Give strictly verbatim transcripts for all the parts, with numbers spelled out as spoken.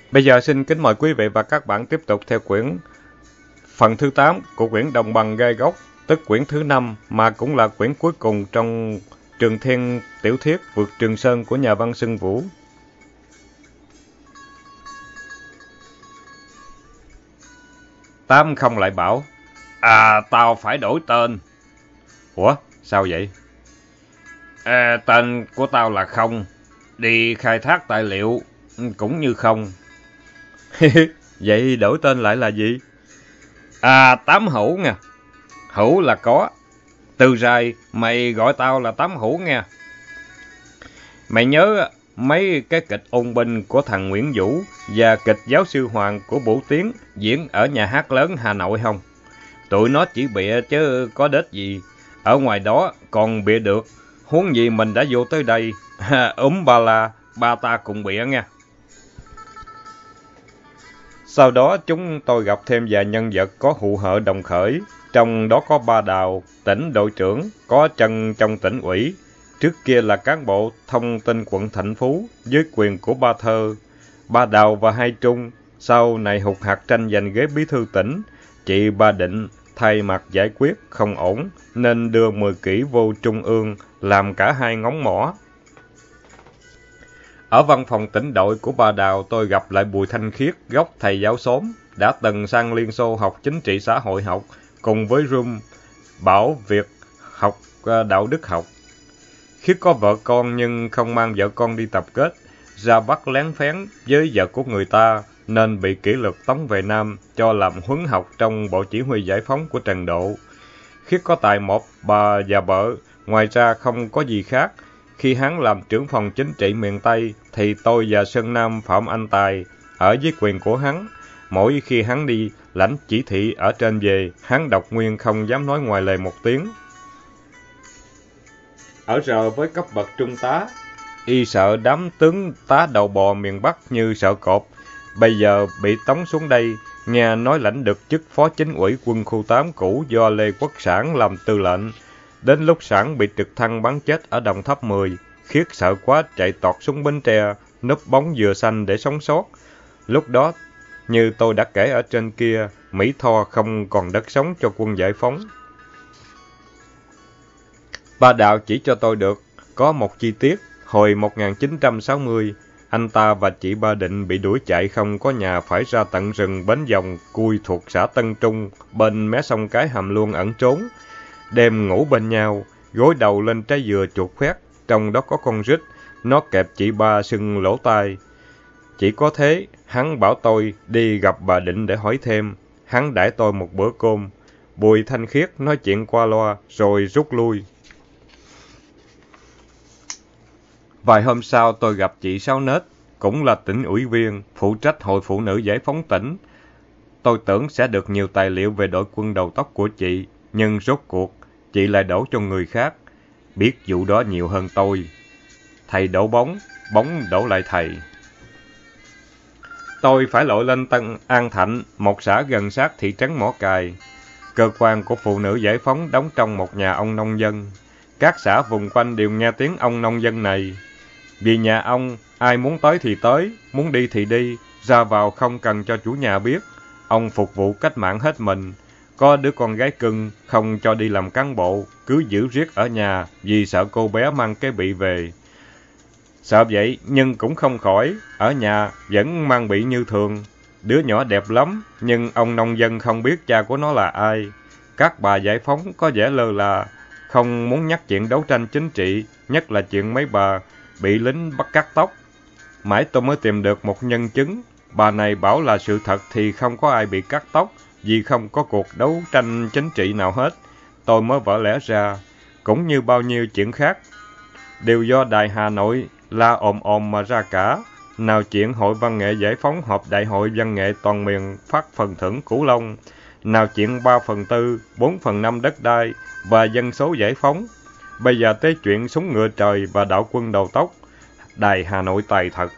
Bây giờ xin kính mời quý vị và các bạn tiếp tục theo quyển phần thứ tám của quyển Đồng bằng gai góc, tức quyển thứ năm mà cũng là quyển cuối cùng trong Trường Thiên tiểu thuyết Vượt Trường Sơn của nhà văn Xuân Vũ. Tám không lại bảo, à tao phải đổi tên. Ủa, sao vậy? À, tên của tao là Không, đi khai thác tài liệu cũng như không. Vậy đổi tên lại là gì? À, Tám Hữu nha. Hữu là có. Từ rày, mày gọi tao là Tám Hữu nha. Mày nhớ mấy cái kịch ôn binh của thằng Nguyễn Vũ và kịch Giáo sư Hoàng của Bửu Tiến diễn ở nhà hát lớn Hà Nội không? Tụi nó chỉ bịa chứ có đết gì. Ở ngoài đó còn bịa được. Huống gì mình đã vô tới đây. Úm ba la, ba ta cùng bịa nha. Sau đó chúng tôi gặp thêm vài nhân vật có hụ hợ đồng khởi. Trong đó có Ba Đào, tỉnh đội trưởng, có Trân trong tỉnh ủy. Trước kia là cán bộ thông tin quận Thạnh Phú dưới quyền của Ba Thơ. Ba Đào và Hai Trung sau này hụt hạt tranh giành ghế bí thư tỉnh. Chị Ba Định thay mặt giải quyết không ổn nên đưa mười kỷ vô trung ương làm cả hai ngóng mỏ. Ở văn phòng tỉnh đội của Ba Đào tôi gặp lại Bùi Thanh Khiết, gốc thầy giáo xóm, đã từng sang Liên Xô học chính trị xã hội học, cùng với Rum, Bảo Việt học đạo đức học. Khiết có vợ con nhưng không mang vợ con đi tập kết, ra Bắc lén phén với vợ của người ta, nên bị kỷ luật tống về Nam cho làm huấn học trong Bộ Chỉ huy Giải phóng của Trần Độ. Khiết có tài một bà và vợ, ngoài ra không có gì khác. Khi hắn làm trưởng phòng chính trị miền Tây, thì tôi và Sơn Nam Phạm Anh Tài ở dưới quyền của hắn. Mỗi khi hắn đi lãnh chỉ thị ở trên về, hắn độc nguyên không dám nói ngoài lời một tiếng. Ở rờ với cấp bậc trung tá, y sợ đám tướng tá đầu bò miền Bắc như sợ cọp. Bây giờ bị tống xuống đây, nghe nói lãnh được chức phó chính ủy quân khu tám cũ do Lê Quốc Sản làm tư lệnh. Đến lúc Sản bị trực thăng bắn chết ở Đồng Tháp mười, Khiết sợ quá chạy tọt xuống Bến Tre, núp bóng dừa xanh để sống sót. Lúc đó, như tôi đã kể ở trên kia, Mỹ Tho không còn đất sống cho quân giải phóng. Ba Đạo chỉ cho tôi được có một chi tiết. Hồi một nghìn chín trăm sáu mươi, anh ta và chị Ba Định bị đuổi chạy không có nhà, phải ra tận rừng Bến Dòng, Cui thuộc xã Tân Trung, bên mé sông Cái Hàm Luông ẩn trốn. Đêm ngủ bên nhau, gối đầu lên trái dừa chuột khoét, trong đó có con rít, nó kẹp chị Ba sưng lỗ tai. Chỉ có thế, hắn bảo tôi đi gặp bà Định để hỏi thêm. Hắn đãi tôi một bữa cơm. Bùi Thanh Khiết nói chuyện qua loa rồi rút lui. Vài hôm sau tôi gặp chị Sáu Nết, cũng là tỉnh ủy viên, phụ trách Hội Phụ Nữ Giải phóng tỉnh. Tôi tưởng sẽ được nhiều tài liệu về đội quân đầu tóc của chị, nhưng rốt cuộc, chị lại đổ cho người khác. Biết vụ đó nhiều hơn tôi. Thầy đổ bóng, bóng đổ lại thầy. Tôi phải lội lên Tân An Thạnh, một xã gần sát thị trấn Mỏ Cày. Cơ quan của Phụ Nữ Giải phóng đóng trong một nhà ông nông dân. Các xã vùng quanh đều nghe tiếng ông nông dân này. Vì nhà ông, ai muốn tới thì tới, muốn đi thì đi, ra vào không cần cho chủ nhà biết. Ông phục vụ cách mạng hết mình. Có đứa con gái cưng không cho đi làm cán bộ, cứ giữ riết ở nhà vì sợ cô bé mang cái bị về. Sợ vậy nhưng cũng không khỏi, ở nhà vẫn mang bị như thường. Đứa nhỏ đẹp lắm, nhưng ông nông dân không biết cha của nó là ai. Các bà giải phóng có vẻ lơ là, không muốn nhắc chuyện đấu tranh chính trị, nhất là chuyện mấy bà bị lính bắt cắt tóc. Mãi tôi mới tìm được một nhân chứng. Bà này bảo là sự thật thì không có ai bị cắt tóc, vì không có cuộc đấu tranh chính trị nào hết. Tôi mới vỡ lẽ ra, cũng như bao nhiêu chuyện khác, đều do Đài Hà Nội la ồm ồm mà ra cả. Nào chuyện Hội Văn nghệ Giải phóng họp Đại hội Văn nghệ toàn miền phát phần thưởng Cửu Long, nào chuyện ba phần tư, bốn phần năm đất đai và dân số giải phóng. Bây giờ tới chuyện súng ngựa trời và đạo quân đầu tóc. Đài Hà Nội tài thật.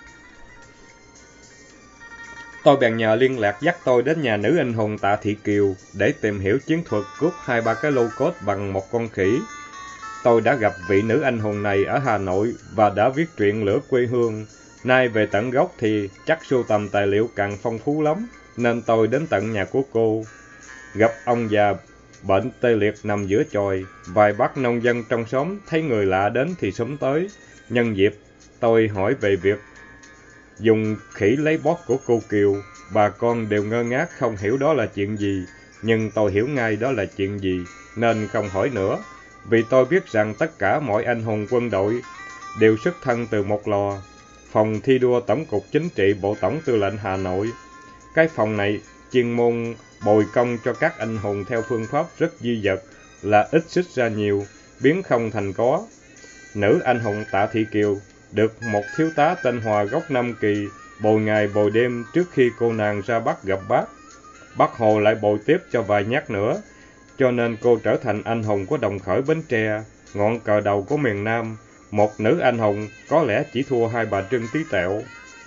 Tôi bèn nhờ liên lạc dắt tôi đến nhà nữ anh hùng Tạ Thị Kiều để tìm hiểu chiến thuật cướp hai ba cái lô cốt bằng một con khỉ. Tôi đã gặp vị nữ anh hùng này ở Hà Nội và đã viết truyện Lửa quê hương. Nay về tận gốc thì chắc sưu tầm tài liệu càng phong phú lắm, nên tôi đến tận nhà của cô. Gặp ông già bệnh tê liệt nằm giữa chòi, vài bác nông dân trong xóm thấy người lạ đến thì xúm tới. Nhân dịp, tôi hỏi về việc dùng khỉ lấy bóp của cô Kiều. Bà con đều ngơ ngác không hiểu đó là chuyện gì, nhưng tôi hiểu ngay đó là chuyện gì, nên không hỏi nữa. Vì tôi biết rằng tất cả mọi anh hùng quân đội đều xuất thân từ một lò, phòng thi đua Tổng cục Chính trị Bộ Tổng Tư lệnh Hà Nội. Cái phòng này chuyên môn bồi công cho các anh hùng theo phương pháp rất duy vật, là ít xích ra nhiều, biến không thành có. Nữ anh hùng Tạ Thị Kiều được một thiếu tá tên Hòa gốc Nam Kỳ bồi ngày bồi đêm trước khi cô nàng ra Bắc gặp bác. Bác Hồ lại bồi tiếp cho vài nhát nữa, cho nên cô trở thành anh hùng của Đồng Khởi Bến Tre, ngọn cờ đầu của miền Nam. Một nữ anh hùng có lẽ chỉ thua hai bà Trưng tí tẹo.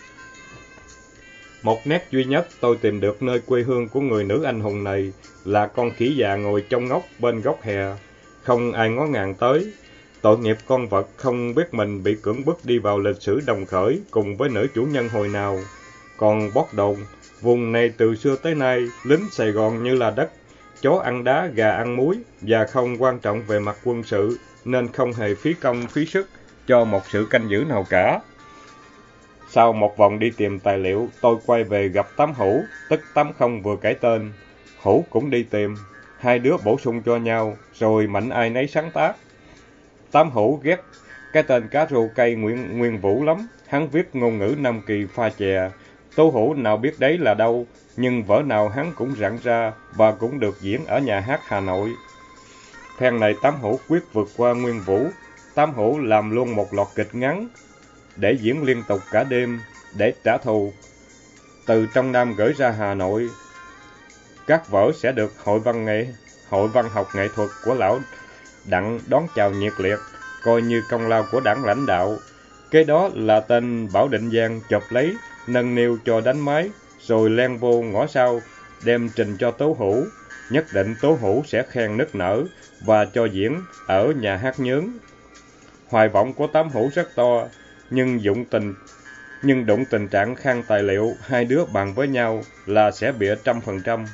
Một nét duy nhất tôi tìm được nơi quê hương của người nữ anh hùng này là con khỉ già ngồi trong ngóc bên góc hè, không ai ngó ngàng tới. Tội nghiệp con vật không biết mình bị cưỡng bức đi vào lịch sử Đồng Khởi cùng với nữ chủ nhân hồi nào. Còn bót đồn, vùng này từ xưa tới nay lính Sài Gòn như là đất, chó ăn đá, gà ăn muối và không quan trọng về mặt quân sự, nên không hề phí công phí sức cho một sự canh giữ nào cả. Sau một vòng đi tìm tài liệu, tôi quay về gặp Tám Hữu, tức Tám Không vừa kể tên. Hữu cũng đi tìm, hai đứa bổ sung cho nhau, rồi mạnh ai nấy sáng tác. Tám Hữu ghét cái tên cá rô cây Nguyên, Nguyên Vũ lắm, hắn viết ngôn ngữ Nam Kỳ pha chè. Tố Hữu nào biết đấy là đâu, nhưng vở nào hắn cũng rặn ra và cũng được diễn ở nhà hát Hà Nội. Phen này Tám Hữu quyết vượt qua Nguyên Vũ. Tám Hữu làm luôn một loạt kịch ngắn để diễn liên tục cả đêm để trả thù. Từ trong Nam gửi ra Hà Nội, các vở sẽ được Hội văn nghệ, Hội văn học nghệ thuật của lão Đặng đón chào nhiệt liệt, coi như công lao của đảng lãnh đạo. Kế đó là tên Bảo Định Giang chộp lấy, nâng niu cho đánh máy, rồi len vô ngõ sau, đem trình cho Tố Hữu. Nhất định Tố Hữu sẽ khen nức nở và cho diễn ở nhà hát Nhớn. Hoài vọng của Tám Hữu rất to, nhưng dụng tình nhưng đụng tình trạng khan tài liệu, hai đứa bàn với nhau là sẽ bịa trăm phần trăm.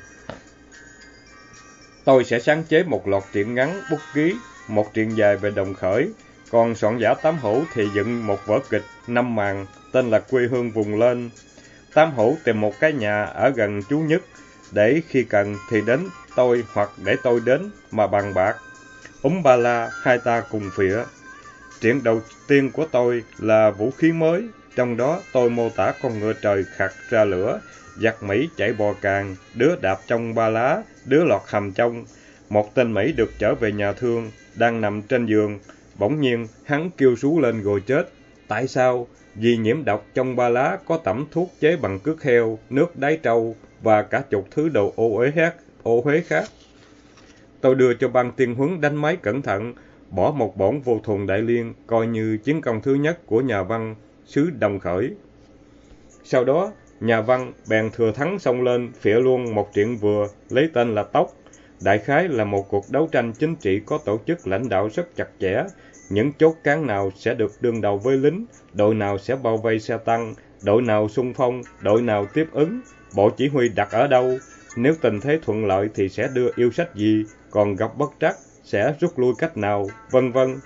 Tôi sẽ sáng chế một loạt truyện ngắn, bút ký, một truyện dài về Đồng Khởi, còn soạn giả Tám Hữu thì dựng một vở kịch năm màn tên là Quê hương vùng lên. Tám Hữu tìm một cái nhà ở gần chú Nhất, để khi cần thì đến tôi hoặc để tôi đến mà bàn bạc. Úm ba la, hai ta cùng phịa. Truyện đầu tiên của tôi là Vũ khí mới, trong đó tôi mô tả con ngựa trời khạc ra lửa, giặc Mỹ chạy bò càng, đứa đạp trong ba lá, đứa lọt hầm trong. Một tên Mỹ được trở về nhà thương, đang nằm trên giường, bỗng nhiên hắn kêu rú lên rồi chết. Tại sao? Vì nhiễm độc trong ba lá có tẩm thuốc chế bằng cước heo, nước đáy trâu và cả chục thứ đồ ô uế khác, ô uế khác. Tôi đưa cho ban tiên huấn đánh máy cẩn thận, bỏ một bổn vô thùng đại liên, coi như chiến công thứ nhất của nhà văn xứ Đồng Khởi. Sau đó, nhà văn bèn thừa thắng xông lên, phịa luôn một truyện vừa, lấy tên là Tóc. Đại khái là một cuộc đấu tranh chính trị có tổ chức lãnh đạo rất chặt chẽ. Những chốt cán nào sẽ được đương đầu với lính, đội nào sẽ bao vây xe tăng, đội nào xung phong, đội nào tiếp ứng, bộ chỉ huy đặt ở đâu. Nếu tình thế thuận lợi thì sẽ đưa yêu sách gì, còn gặp bất trắc sẽ rút lui cách nào, vân vân.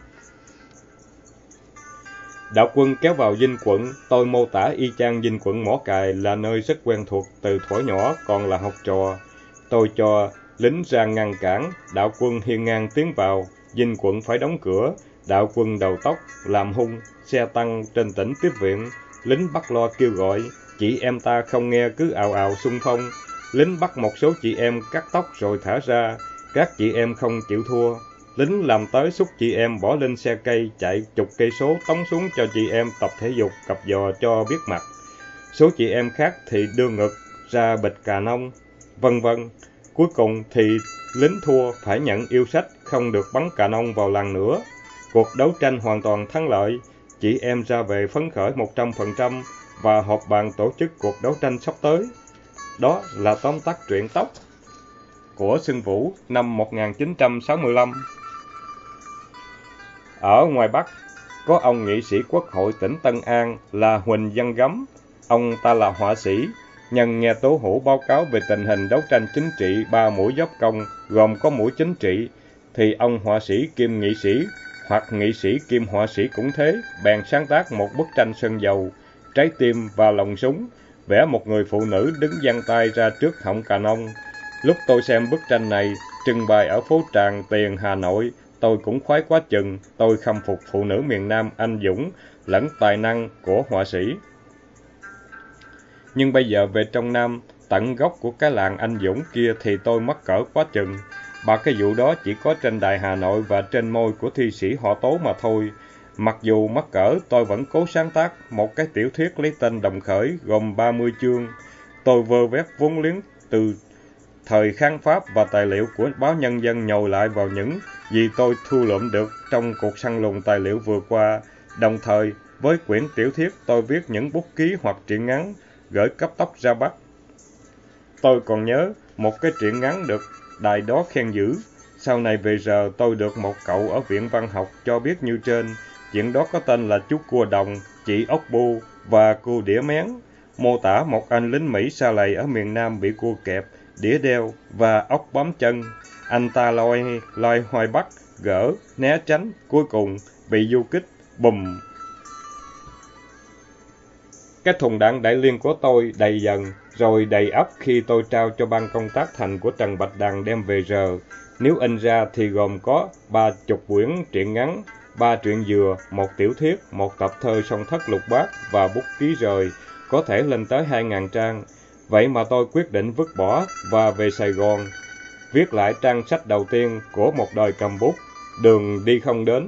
Đạo quân kéo vào Dinh Quận, tôi mô tả y chang Dinh Quận Mỏ Cày là nơi rất quen thuộc từ thuở nhỏ còn là học trò. Tôi cho lính ra ngăn cản, đạo quân hiên ngang tiến vào, Dinh Quận phải đóng cửa, đạo quân đầu tóc, làm hung, xe tăng trên tỉnh tiếp viện, lính bắt lo kêu gọi, chị em ta không nghe cứ ào ào xung phong, lính bắt một số chị em cắt tóc rồi thả ra, các chị em không chịu thua. Lính làm tới xúc chị em bỏ lên xe cây chạy chục cây số tống xuống cho chị em tập thể dục cặp giò cho biết mặt. Số chị em khác thì đưa ngực ra bịch cà nông, vân vân. Cuối cùng thì lính thua phải nhận yêu sách, không được bắn cà nông vào làng nữa. Cuộc đấu tranh hoàn toàn thắng lợi, chị em ra về phấn khởi một trăm phần trăm và họp bàn tổ chức cuộc đấu tranh sắp tới. Đó là tóm tắt truyện Tóc của Xuân Vũ năm một nghìn chín trăm sáu mươi lăm. Ở ngoài Bắc, Có ông nghị sĩ quốc hội tỉnh Tân An là Huỳnh Văn Gấm, ông ta là họa sĩ. Nhân nghe Tố Hữu báo cáo về tình hình đấu tranh chính trị ba mũi dốc công, gồm có mũi chính trị, thì ông họa sĩ kiêm nghị sĩ, hoặc nghị sĩ kiêm họa sĩ cũng thế, bèn sáng tác một bức tranh sơn dầu, trái tim và lòng súng, vẽ một người phụ nữ đứng giang tay ra trước họng cà nông. Lúc tôi xem bức tranh này trưng bày ở phố Tràng Tiền, Hà Nội, tôi cũng khoái quá chừng. Tôi khâm phục phụ nữ miền Nam anh dũng lẫn tài năng của họa sĩ. Nhưng bây giờ về trong Nam, tận gốc của cái làng anh dũng kia thì tôi mắc cỡ quá chừng. Ba cái vụ đó chỉ có trên đài Hà Nội và trên môi của thi sĩ họ Tố mà thôi. Mặc dù mắc cỡ, tôi vẫn cố sáng tác một cái tiểu thuyết lấy tên Đồng Khởi gồm ba mươi chương. Tôi vơ vét vốn liếng từ thời kháng Pháp và tài liệu của báo Nhân dân nhồi lại vào những gì tôi thu lượm được trong cuộc săn lùng tài liệu vừa qua. Đồng thời, với quyển tiểu thuyết, tôi viết những bút ký hoặc truyện ngắn gửi cấp tốc ra Bắc. Tôi còn nhớ một cái truyện ngắn được đài đó khen dữ. Sau này về giờ tôi được một cậu ở Viện Văn học cho biết như trên. Chuyện đó có tên là Chú Cua Đồng, Chị Ốc Bu và Cua Đĩa Mén, mô tả một anh lính Mỹ xa lầy ở miền Nam bị cua kẹp, đĩa đeo và ốc bám chân. Anh ta loi loi hoài bắt, gỡ, né tránh, cuối cùng bị du kích, bùm. Cái thùng đạn đại liên của tôi đầy dần, rồi đầy ắp khi tôi trao cho ban công tác thành của Trần Bạch Đằng đem về giờ. Nếu in ra thì gồm có ba chục quyển truyện ngắn, ba truyện dừa, một tiểu thuyết, một tập thơ song thất lục bát và bút ký rời, có thể lên tới hai ngàn trang. Vậy mà tôi quyết định vứt bỏ và về Sài Gòn, viết lại trang sách đầu tiên của một đời cầm bút, Đường đi không đến.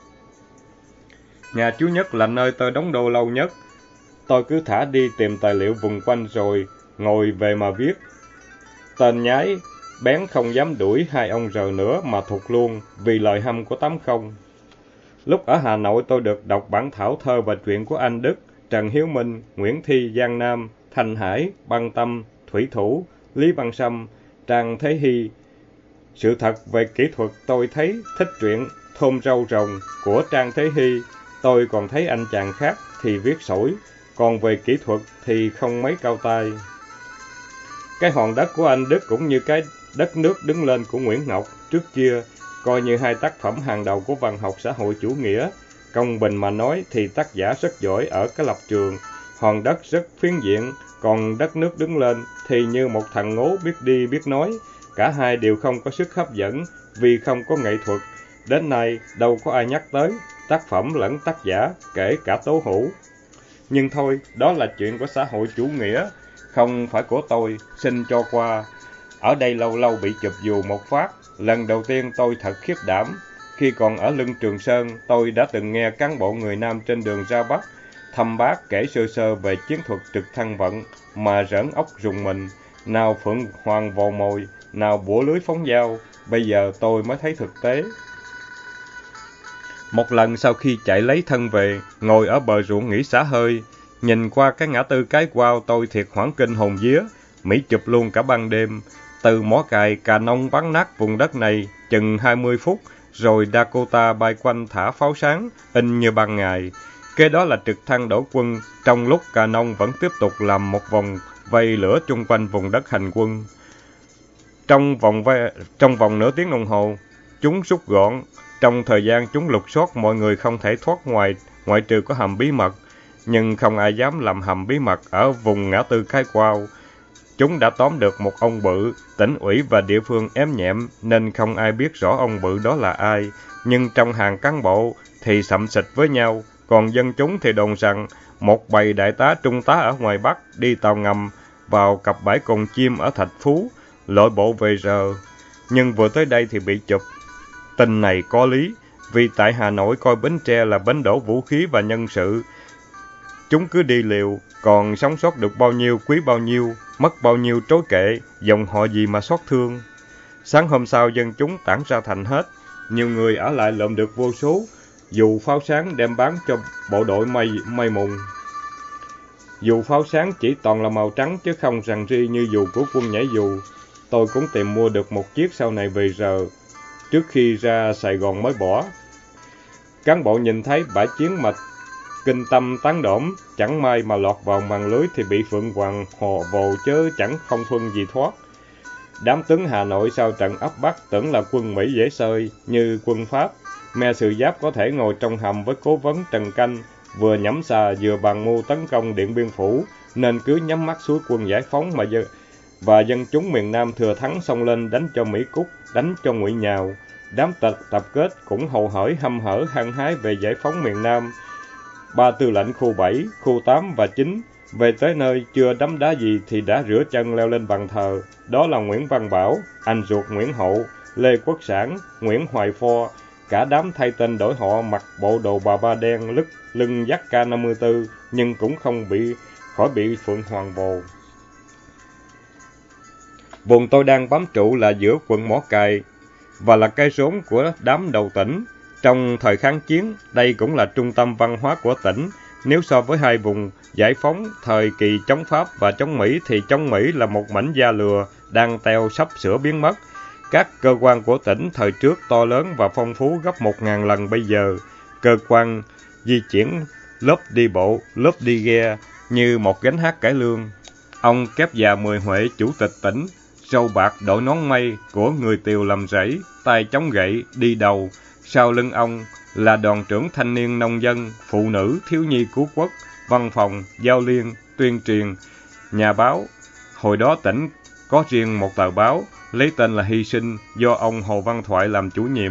Nhà chú Nhất là nơi tôi đóng đô lâu nhất. Tôi cứ thả đi tìm tài liệu vùng quanh rồi ngồi về mà viết. Tên nhái bén không dám đuổi hai ông rờ nữa mà thụt luôn vì lời hăm của tám không. Lúc ở Hà Nội tôi được đọc bản thảo thơ và truyện của Anh Đức, Trần Hiếu Minh, Nguyễn Thi, Giang Nam, Thanh Hải, Băng Tâm, Thủy Thủ, Lý Văn Sâm, Trang Thế Hy. Sự thật về kỹ thuật tôi thấy thích truyện Thôm Râu Rồng của Trang Thế Hy. Tôi còn thấy anh chàng khác thì viết sổi, còn về kỹ thuật thì không mấy cao tay. Cái hòn đất của Anh Đức cũng như cái đất nước đứng lên của Nguyễn Ngọc trước kia, coi như hai tác phẩm hàng đầu của văn học xã hội chủ nghĩa. Công bình mà nói thì tác giả rất giỏi ở cái lập trường, hòn đất rất phiến diện, còn đất nước đứng lên thì như một thằng ngố biết đi biết nói. Cả hai đều không có sức hấp dẫn vì không có nghệ thuật. Đến nay đâu có ai nhắc tới tác phẩm lẫn tác giả, kể cả Tố Hữu. Nhưng thôi, đó là chuyện của xã hội chủ nghĩa, không phải của tôi, xin cho qua. Ở đây lâu lâu bị chụp dù một phát. Lần đầu tiên tôi thật khiếp đảm. Khi còn ở lưng Trường Sơn, tôi đã từng nghe cán bộ người Nam trên đường ra Bắc thăm bác kể sơ sơ về chiến thuật trực thăng vận mà rỡn óc rùng mình. Nào phượng hoàng vồ mồi, nào bủa lưới phóng dao. Bây giờ tôi mới thấy thực tế. Một lần sau khi chạy lấy thân về, ngồi ở bờ ruộng nghỉ xả hơi, nhìn qua cái ngã tư Cái Quao tôi thiệt hoảng kinh hồn vía. Mỹ chụp luôn cả ban đêm. Từ mỏ cày, cà nông bắn nát vùng đất này chừng hai mươi phút, rồi Dakota bay quanh thả pháo sáng, in như ban ngày. Kế đó là trực thăng đổ quân, trong lúc cà nông vẫn tiếp tục làm một vòng vây lửa chung quanh vùng đất hành quân. Trong vòng vây, trong vòng nửa tiếng đồng hồ, chúng rút gọn. Trong thời gian chúng lục soát, mọi người không thể thoát ngoài, ngoại trừ có hầm bí mật. Nhưng không ai dám làm hầm bí mật ở vùng ngã tư Cái Quao. Chúng đã tóm được một ông bự, tỉnh ủy và địa phương ém nhẹm, nên không ai biết rõ ông bự đó là ai. Nhưng trong hàng cán bộ thì sậm xịt với nhau, còn dân chúng thì đồn rằng một bầy đại tá trung tá ở ngoài Bắc đi tàu ngầm vào cặp bãi Cồn Chim ở Thạch Phú, lội bộ về giờ. Nhưng vừa tới đây thì bị chụp. Tin này có lý, vì tại Hà Nội coi Bến Tre là bến đổ vũ khí và nhân sự. Chúng cứ đi liều, còn sống sót được bao nhiêu quý bao nhiêu, mất bao nhiêu trối kệ, dòng họ gì mà xót thương. Sáng hôm sau dân chúng tản ra thành hết, nhiều người ở lại lượm được vô số, dù pháo sáng đem bán cho bộ đội may, may mùng. Dù pháo sáng chỉ toàn là màu trắng chứ không rằn ri như dù của quân nhảy dù. Tôi cũng tìm mua được một chiếc sau này về giờ, trước khi ra Sài Gòn mới bỏ. Cán bộ nhìn thấy bãi chiến mà kinh tâm tán đổm, chẳng may mà lọt vào màn lưới thì bị Phượng Hoàng hồ vồ chớ chẳng không phân gì thoát. Đám tướng Hà Nội sau trận ấp Bắc tưởng là quân Mỹ dễ xơi như quân Pháp. Me Sự Giáp có thể ngồi trong hầm với cố vấn Trần Canh, vừa nhắm xà vừa bàn mưu tấn công Điện Biên Phủ, nên cứ nhắm mắt suối quân giải phóng mà dân, và dân chúng miền Nam thừa thắng xông lên đánh cho Mỹ Cúc, đánh cho Ngụy Nhào. Đám tập tập kết cũng hầu hởi hăm hở hăng hái về giải phóng miền Nam. Ba tư lệnh khu bảy, khu tám và chín về tới nơi chưa đấm đá gì thì đã rửa chân leo lên bàn thờ. Đó là Nguyễn Văn Bảo, anh ruột Nguyễn Hậu, Lê Quốc Sản, Nguyễn Hoài Pho. Cả đám thay tên đổi họ, mặc bộ đồ bà ba đen, lưng lưng dắt K năm mươi tư, nhưng cũng không bị khỏi bị Phượng Hoàng vồ. Vùng tôi đang bám trụ là giữa quận Mỏ Cày và là cái rốn của đám đầu tỉnh. Trong thời kháng chiến, đây cũng là trung tâm văn hóa của tỉnh. Nếu so với hai vùng giải phóng, thời kỳ chống Pháp và chống Mỹ thì chống Mỹ là một mảnh da lừa đang teo sắp sửa biến mất. Các cơ quan của tỉnh thời trước to lớn và phong phú gấp một ngàn lần bây giờ. Cơ quan di chuyển lớp đi bộ, lớp đi ghe như một gánh hát cải lương. Ông Kép Già Mười Huệ, chủ tịch tỉnh, râu bạc đội nón mây của người Tiều làm rẫy, tay chống gậy đi đầu. Sau lưng ông là đoàn trưởng thanh niên nông dân, phụ nữ, thiếu nhi cứu quốc, văn phòng, giao liên, tuyên truyền, nhà báo. Hồi đó tỉnh có riêng một tờ báo, lấy tên là Hy Sinh, do ông Hồ Văn Thoại làm chủ nhiệm.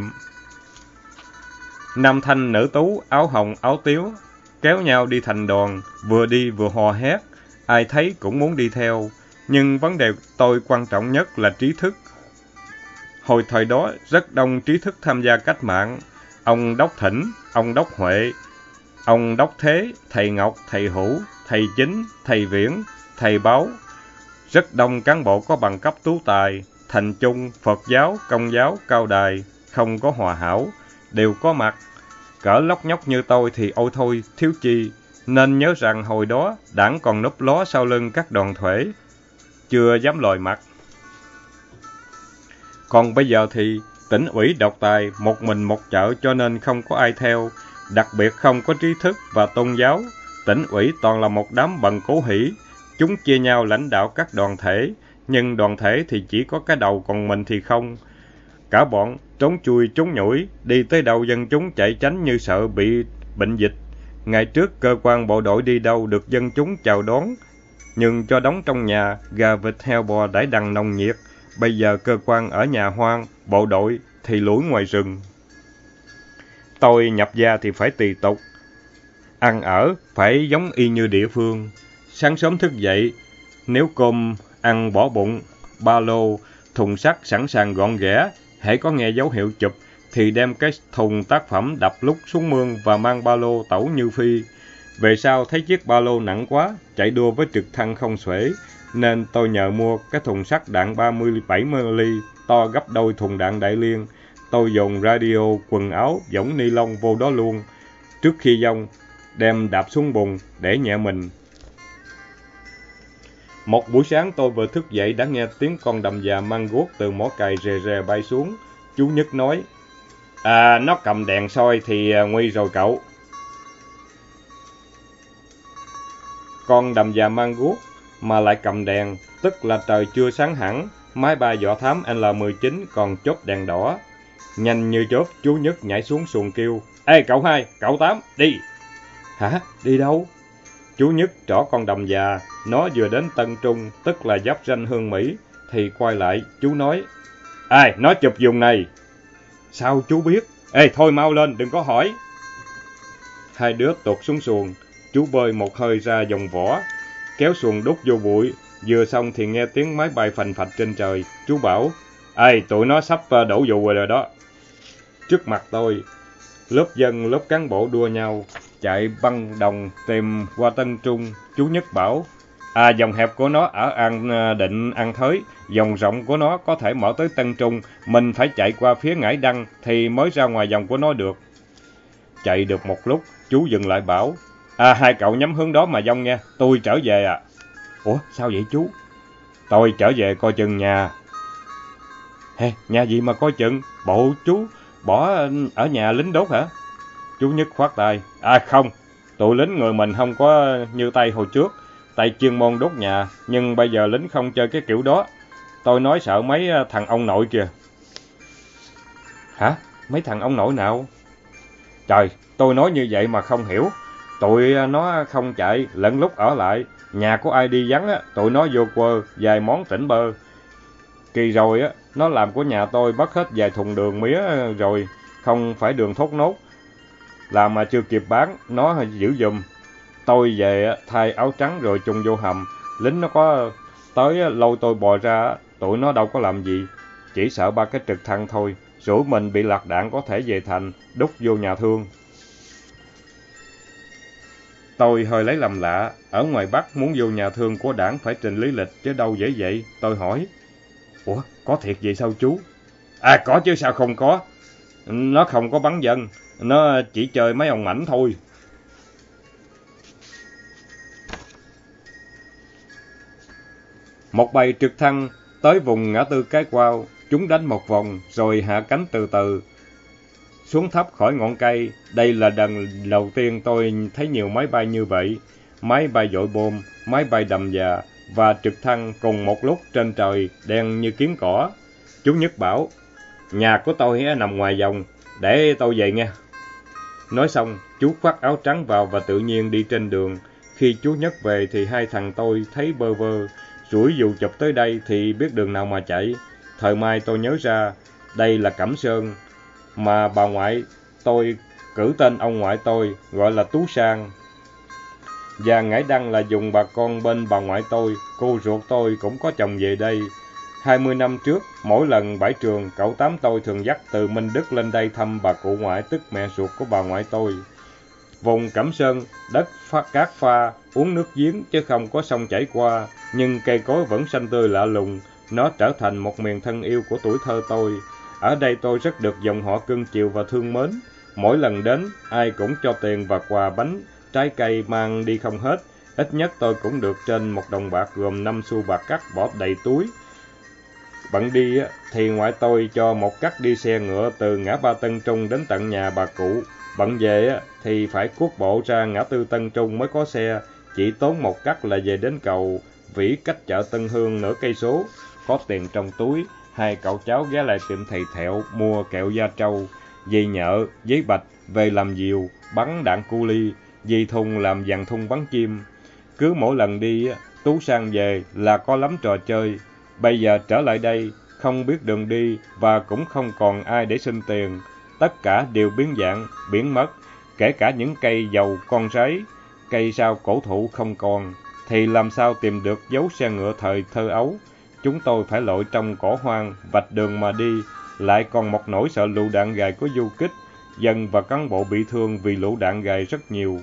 Nam thanh nữ tú, áo hồng áo tiếu, kéo nhau đi thành đoàn, vừa đi vừa hò hét, ai thấy cũng muốn đi theo. Nhưng vấn đề tôi quan trọng nhất là trí thức. Hồi thời đó rất đông trí thức tham gia cách mạng. Ông Đốc Thỉnh, ông Đốc Huệ, ông Đốc Thế, thầy Ngọc, thầy Hữu, thầy Chính, thầy Viễn, thầy Báo. Rất đông cán bộ có bằng cấp tú tài, thành chung, Phật giáo, Công giáo, Cao đài, không có hòa hảo, đều có mặt. Cỡ lóc nhóc như tôi thì ôi thôi, thiếu chi. Nên nhớ rằng hồi đó đảng còn núp ló sau lưng các đoàn thuế, chưa dám lòi mặt. Còn bây giờ thì tỉnh ủy độc tài, một mình một chợ cho nên không có ai theo, đặc biệt không có trí thức và tôn giáo. Tỉnh ủy toàn là một đám bần cố hỷ, chúng chia nhau lãnh đạo các đoàn thể, nhưng đoàn thể thì chỉ có cái đầu còn mình thì không. Cả bọn trốn chui trốn nhủi, đi tới đâu dân chúng chạy tránh như sợ bị bệnh dịch. Ngày trước cơ quan bộ đội đi đâu được dân chúng chào đón, nhưng cho đóng trong nhà, gà vịt heo bò đãi đằng nồng nhiệt. Bây giờ cơ quan ở nhà hoang, bộ đội thì lủi ngoài rừng. Tôi nhập gia thì phải tùy tục, ăn ở phải giống y như địa phương. Sáng sớm thức dậy, nếu cơm ăn bỏ bụng, ba lô, thùng sắt sẵn sàng gọn ghẽ, hễ có nghe dấu hiệu chụp thì đem cái thùng tác phẩm đập lúc xuống mương và mang ba lô tẩu như phi. Về sau thấy chiếc ba lô nặng quá, chạy đua với trực thăng không xuể, nên tôi nhờ mua cái thùng sắt đạn ba mươi bảy ly, to gấp đôi thùng đạn Đại Liên. Tôi dồn radio, quần áo, võng ni lông vô đó luôn. Trước khi dông, đem đạp xuống bùn để nhẹ mình. Một buổi sáng tôi vừa thức dậy đã nghe tiếng con đầm già mang guốc từ mỏ cày rè rè bay xuống. Chú Nhất nói, à, nó cầm đèn soi thì nguy rồi cậu. Con đầm già mang guốc mà lại cầm đèn, tức là trời chưa sáng hẳn, máy bay dò thám L mười chín còn chốt đèn đỏ. Nhanh như chớp, chú Nhất nhảy xuống xuồng kêu, ê cậu hai, cậu tám, đi. Hả? Đi đâu? Chú Nhất trỏ con đầm già, nó vừa đến Tân Trung, tức là giáp ranh Hương Mỹ, thì quay lại, chú nói, ai, nó chụp vùng này. Sao chú biết? Ê, thôi mau lên, đừng có hỏi. Hai đứa tụt xuống xuồng, chú bơi một hơi ra dòng vỏ, kéo xuồng đút vô bụi, vừa xong thì nghe tiếng máy bay phành phạch trên trời. Chú bảo, ê, tụi nó sắp đổ vụ rồi đó. Trước mặt tôi, lớp dân, lớp cán bộ đua nhau, chạy băng đồng tìm qua Tân Trung. Chú Nhất bảo, à, dòng hẹp của nó ở An Định, An Thới, dòng rộng của nó có thể mở tới Tân Trung, mình phải chạy qua phía Ngãi Đăng thì mới ra ngoài dòng của nó được. Chạy được một lúc, chú dừng lại bảo, à, hai cậu nhắm hướng đó mà dông nha, tôi trở về à. Ủa, sao vậy chú? Tôi trở về coi chừng nhà. Hè, nhà gì mà coi chừng? Bộ chú bỏ ở nhà lính đốt hả? Chú Nhất khoát tay. À không, tụi lính người mình không có như tay hồi trước. Tay chuyên môn đốt nhà, nhưng bây giờ lính không chơi cái kiểu đó. Tôi nói sợ mấy thằng ông nội kìa. Hả? Mấy thằng ông nội nào? Trời, tôi nói như vậy mà không hiểu. Tụi nó không chạy, lẫn lúc ở lại. Nhà của ai đi vắng, á, tụi nó vô quơ vài món tỉnh bơ. Kỳ rồi, á, nó làm của nhà tôi mất hết vài thùng đường mía rồi, không phải đường thốt nốt. Làm mà chưa kịp bán, nó giữ giùm. Tôi về thay áo trắng rồi chung vô hầm. Lính nó có tới lôi tôi bò ra, tụi nó đâu có làm gì. Chỉ sợ ba cái trực thăng thôi. Rủi mình bị lạc đạn có thể về thành, đút vô nhà thương. Tôi hơi lấy làm lạ. Ở ngoài Bắc muốn vô nhà thương của đảng phải trình lý lịch chứ đâu dễ vậy. Tôi hỏi. Ủa, có thiệt vậy sao chú? À có chứ sao không có. Nó không có bắn dân. Nó chỉ chơi mấy ông mảnh thôi. Một bầy trực thăng tới vùng ngã tư Cái Quao, chúng đánh một vòng rồi hạ cánh từ từ xuống thấp khỏi ngọn cây. Đây là lần đầu tiên tôi thấy nhiều máy bay như vậy. Máy bay dội bom, máy bay đầm già và trực thăng cùng một lúc trên trời đen như kiến cỏ. Chú Nhất bảo, nhà của tôi nằm ngoài vòng, để tôi về nghe. Nói xong, chú khoác áo trắng vào và tự nhiên đi trên đường. Khi chú Nhất về thì hai thằng tôi thấy bơ vơ. Rủi dù chụp tới đây thì biết đường nào mà chạy. Thời mai tôi nhớ ra, đây là Cẩm Sơn, mà bà ngoại tôi cử tên ông ngoại tôi, gọi là Tú Sang. Và Ngãi Đăng là dùng bà con bên bà ngoại tôi, cô ruột tôi cũng có chồng về đây. Hai mươi năm trước, mỗi lần bãi trường, cậu Tám tôi thường dắt từ Minh Đức lên đây thăm bà cụ ngoại, tức mẹ ruột của bà ngoại tôi. Vùng Cẩm Sơn, đất phát cát pha, uống nước giếng chứ không có sông chảy qua, nhưng cây cối vẫn xanh tươi lạ lùng. Nó trở thành một miền thân yêu của tuổi thơ tôi. Ở đây tôi rất được dòng họ cưng chiều và thương mến. Mỗi lần đến, ai cũng cho tiền và quà bánh, trái cây mang đi không hết. Ít nhất tôi cũng được trên một đồng bạc gồm năm xu bạc cắt bỏ đầy túi. Bận đi thì ngoại tôi cho một cắt đi xe ngựa từ ngã ba Tân Trung đến tận nhà bà cụ. Bận về thì phải cuốc bộ ra ngã tư Tân Trung mới có xe. Chỉ tốn một cắt là về đến cầu Vĩ cách chợ Tân Hương nửa cây số. Có tiền trong túi, hai cậu cháu ghé lại tiệm thầy Thẹo mua kẹo da trâu, dây nhợ, giấy bạch, về làm diều, bắn đạn cu li, dây thun làm dàn thun bắn chim. Cứ mỗi lần đi, Tú Sang về là có lắm trò chơi. Bây giờ trở lại đây, không biết đường đi và cũng không còn ai để xin tiền. Tất cả đều biến dạng, biến mất, kể cả những cây dầu con rấy. Cây sao cổ thụ không còn, thì làm sao tìm được dấu xe ngựa thời thơ ấu. Chúng tôi phải lội trong cỏ hoang, vạch đường mà đi, lại còn một nỗi sợ lựu đạn gài của du kích. Dân và cán bộ bị thương vì lựu đạn gài rất nhiều.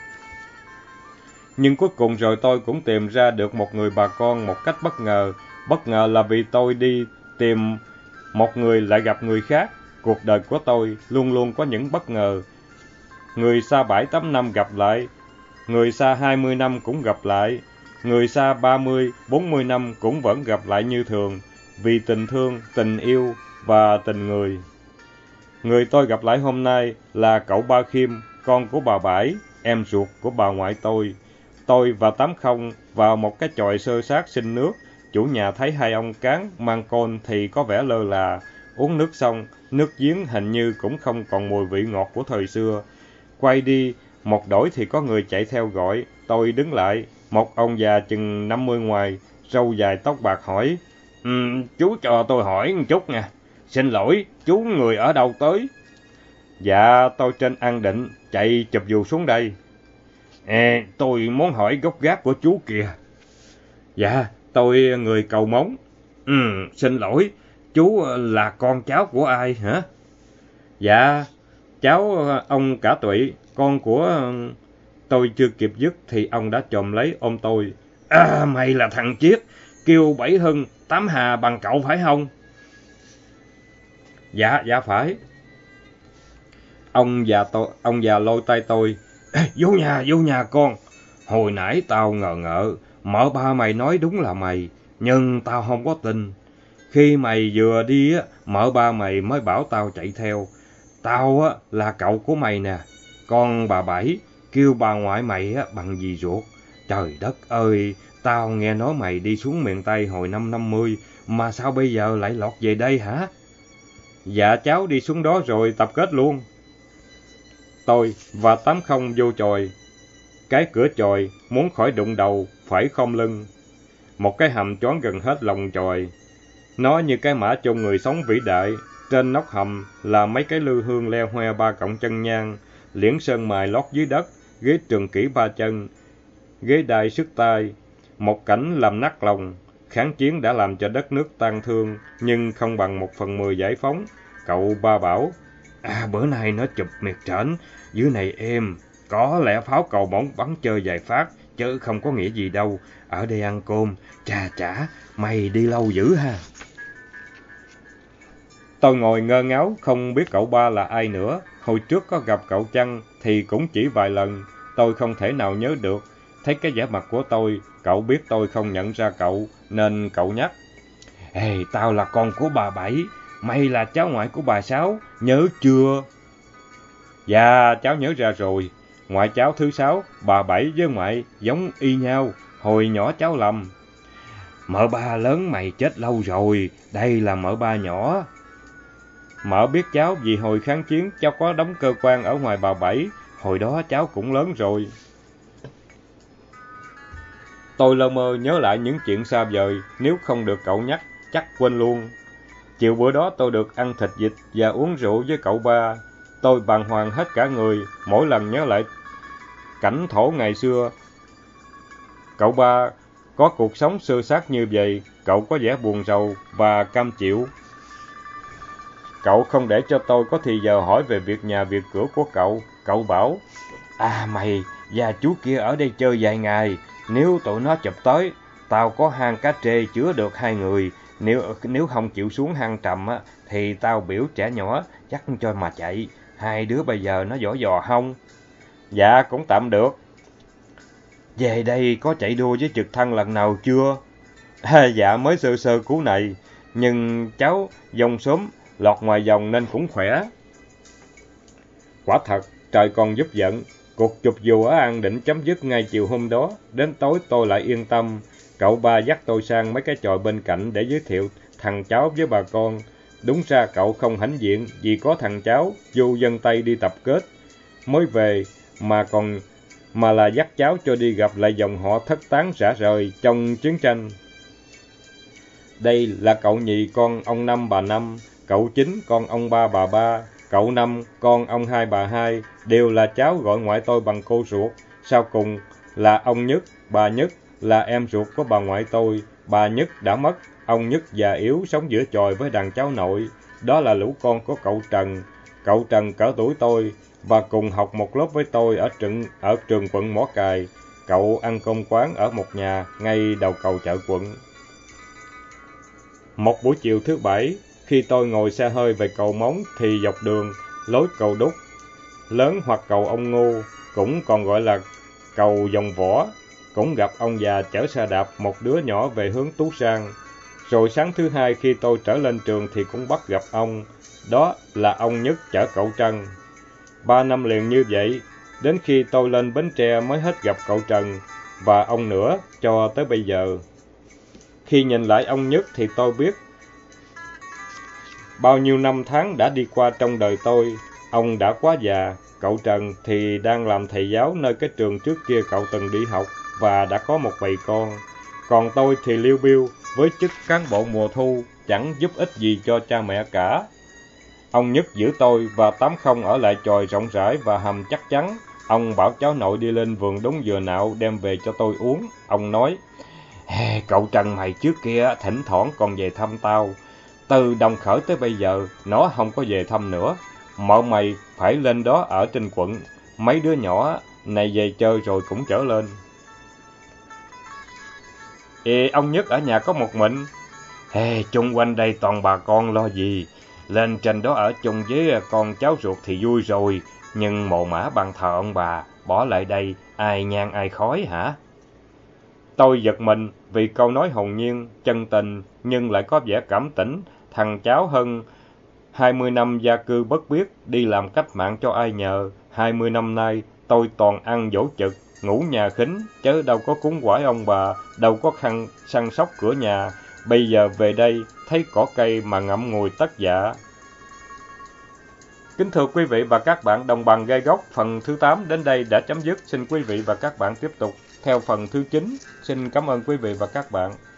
Nhưng cuối cùng rồi tôi cũng tìm ra được một người bà con một cách bất ngờ. Bất ngờ là vì tôi đi tìm một người lại gặp người khác. Cuộc đời của tôi luôn luôn có những bất ngờ. Người xa bảy tám năm gặp lại, người xa hai mươi năm cũng gặp lại, người xa ba mươi, bốn mươi năm cũng vẫn gặp lại như thường, vì tình thương, tình yêu và tình người. Người tôi gặp lại hôm nay là cậu Ba Khiêm, con của bà Bãi, em ruột của bà ngoại tôi. Tôi và Tám Không vào một cái chòi xơ xác xin nước. Chủ nhà thấy hai ông cán mang côn thì có vẻ lơ là. Uống nước xong, nước giếng hình như cũng không còn mùi vị ngọt của thời xưa. Quay đi, một đổi thì có người chạy theo gọi. Tôi đứng lại, một ông già chừng năm mươi ngoài, râu dài tóc bạc hỏi. Um, chú cho tôi hỏi một chút nha. Xin lỗi, chú người ở đâu tới? Dạ, tôi trên An Định, chạy chụp dù xuống đây. À, tôi muốn hỏi gốc gác của chú kìa. Dạ, tôi người Cầu Móng. Ừ, xin lỗi, chú là con cháu của ai hả? Dạ, cháu ông Cả Tụy, con của... Tôi chưa kịp dứt thì ông đã chồm lấy ôm tôi. À, mày là thằng Chiết, kêu Bảy Hưng, Tám Hà bằng cậu phải không? Dạ, dạ phải. Ông già, tôi, ông già lôi tay tôi. Ê, vô nhà, vô nhà con. Hồi nãy tao ngờ ngợ, mợ ba mày nói đúng là mày, nhưng tao không có tin. Khi mày vừa đi, mợ ba mày mới bảo tao chạy theo. Tao là cậu của mày nè. Con bà Bảy kêu bà ngoại mày á, bằng dì ruột. Trời đất ơi, tao nghe nói mày đi xuống miền Tây hồi năm năm mươi, mà sao bây giờ lại lọt về đây hả? Dạ cháu đi xuống đó rồi tập kết luôn. Tôi và Tám Không vô chòi. Cái cửa chòi muốn khỏi đụng đầu phải khom lưng. Một cái hầm choán gần hết lòng chòi. Nó như cái mã chôn người sống vĩ đại. Trên nóc hầm là mấy cái lư hương leo hoe ba cọng chân nhang, liễn sơn mài lót dưới đất, ghế trường kỷ ba chân, ghế đai sức tai. Một cảnh làm nát lòng. Kháng chiến đã làm cho đất nước tan thương, nhưng không bằng một phần mười giải phóng. Cậu Ba bảo, à bữa nay nó chụp miệt trển, dưới này êm, có lẽ pháo cầu bóng bắn chơi vài phát, chứ không có nghĩa gì đâu. Ở đây ăn cơm, trà chả, mày đi lâu dữ ha. Tôi ngồi ngơ ngáo, không biết cậu Ba là ai nữa. Hồi trước có gặp cậu chăng thì cũng chỉ vài lần, tôi không thể nào nhớ được. Thấy cái vẻ mặt của tôi, cậu biết tôi không nhận ra cậu, nên cậu nhắc. Ê, tao là con của bà Bảy, mày là cháu ngoại của bà Sáu, nhớ chưa? Dạ, cháu nhớ ra rồi. Ngoại cháu thứ Sáu, bà Bảy với ngoại giống y nhau, hồi nhỏ cháu lầm. Mợ ba lớn mày chết lâu rồi, đây là mợ ba nhỏ. Mợ biết cháu vì hồi kháng chiến cháu có đóng cơ quan ở ngoài bà Bảy, hồi đó cháu cũng lớn rồi. Tôi lơ mơ nhớ lại những chuyện xa vời, nếu không được cậu nhắc, chắc quên luôn. Chiều bữa đó tôi được ăn thịt vịt và uống rượu với cậu Ba. Tôi bàng hoàng hết cả người, mỗi lần nhớ lại cảnh thổ ngày xưa. Cậu Ba có cuộc sống xơ xác như vậy, cậu có vẻ buồn rầu và cam chịu. Cậu không để cho tôi có thì giờ hỏi về việc nhà việc cửa của cậu. Cậu bảo, à mày và chú kia ở đây chơi vài ngày, nếu tụi nó chụp tới, tao có hang cá trê chứa được hai người. Nếu nếu không chịu xuống hang trầm á, thì tao biểu trẻ nhỏ chắc cho mà chạy. Hai đứa bây giờ nó giỏi dò không? Dạ cũng tạm được. Về đây có chạy đua với trực thăng lần nào chưa? À, dạ mới sơ sơ cú này, nhưng cháu dòng sớm lọt ngoài dòng nên cũng khỏe. Quả thật, trời còn giúp giận. Cuộc chụp dù ở An Định chấm dứt ngay chiều hôm đó. Đến tối tôi lại yên tâm. Cậu Ba dắt tôi sang mấy cái chòi bên cạnh để giới thiệu thằng cháu với bà con. Đúng ra cậu không hãnh diện vì có thằng cháu vô dân Tây đi tập kết mới về, mà còn mà là dắt cháu cho đi gặp lại dòng họ thất tán rã rời trong chiến tranh. Đây là cậu Nhì con ông Năm bà Năm, cậu Chín con ông Ba bà Ba, cậu Năm con ông Hai bà Hai, đều là cháu gọi ngoại tôi bằng cô ruột. Sau cùng là ông Nhất, bà Nhất là em ruột của bà ngoại tôi. Bà Nhất đã mất, ông Nhất già yếu sống giữa chòi với đàn cháu nội. Đó là lũ con của cậu Trần. Cậu Trần cỡ tuổi tôi và cùng học một lớp với tôi ở trường, ở trường quận Mỏ Cày. Cậu ăn cơm quán ở một nhà ngay đầu cầu chợ quận. Một buổi chiều thứ Bảy, khi tôi ngồi xe hơi về cầu Móng thì dọc đường, lối cầu Đúc, lớn hoặc cầu ông Ngô, cũng còn gọi là cầu Dòng Võ, cũng gặp ông già chở xe đạp một đứa nhỏ về hướng Tú Sang. Rồi sáng thứ Hai khi tôi trở lên trường thì cũng bắt gặp ông, đó là ông Nhất chở cậu Trân. Ba năm liền như vậy, đến khi tôi lên Bến Tre mới hết gặp cậu Trần và ông nữa cho tới bây giờ. Khi nhìn lại ông Nhất thì tôi biết bao nhiêu năm tháng đã đi qua trong đời tôi. Ông đã quá già, cậu Trần thì đang làm thầy giáo nơi cái trường trước kia cậu từng đi học và đã có một bầy con. Còn tôi thì liêu biêu với chức cán bộ mùa thu, chẳng giúp ích gì cho cha mẹ cả. Ông Nhất giữ tôi và Tám Không ở lại chòi rộng rãi và hầm chắc chắn. Ông bảo cháu nội đi lên vườn đống dừa nạo đem về cho tôi uống. Ông nói, hey, cậu Trần mày trước kia thỉnh thoảng còn về thăm tao. Từ Đồng Khởi tới bây giờ, nó không có về thăm nữa. Mợ mày phải lên đó ở trên quận. Mấy đứa nhỏ này về chơi rồi cũng trở lên. Ê, ông Nhất ở nhà có một mình. Hey, chung quanh đây toàn bà con lo gì. Lên trên đó ở chung với con cháu ruột thì vui rồi. Nhưng mồ mả bàn thờ ông bà, bỏ lại đây, ai nhang ai khói hả? Tôi giật mình vì câu nói hồn nhiên, chân tình, nhưng lại có vẻ cảm tỉnh. Thằng cháu hơn hai mươi năm gia cư bất biết, đi làm cách mạng cho ai nhờ. Hai mươi năm nay, tôi toàn ăn dỗ trực, ngủ nhà khính, chớ đâu có cúng quải ông bà, đâu có khăn săn sóc cửa nhà. Bây giờ về đây, thấy cỏ cây mà ngậm ngùi tất dạ. Kính thưa quý vị và các bạn, Đồng Bằng Gai Góc phần thứ tám đến đây đã chấm dứt. Xin quý vị và các bạn tiếp tục theo phần thứ chín. Xin cảm ơn quý vị và các bạn.